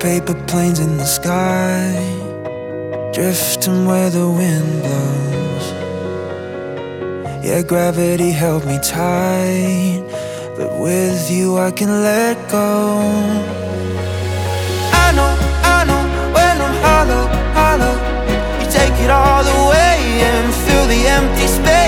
paper planes in the sky, drifting where the wind blows. Yeah, gravity held me tight, but with you I can let go. I know, when I'm hollow, you take it all away and fill the empty space.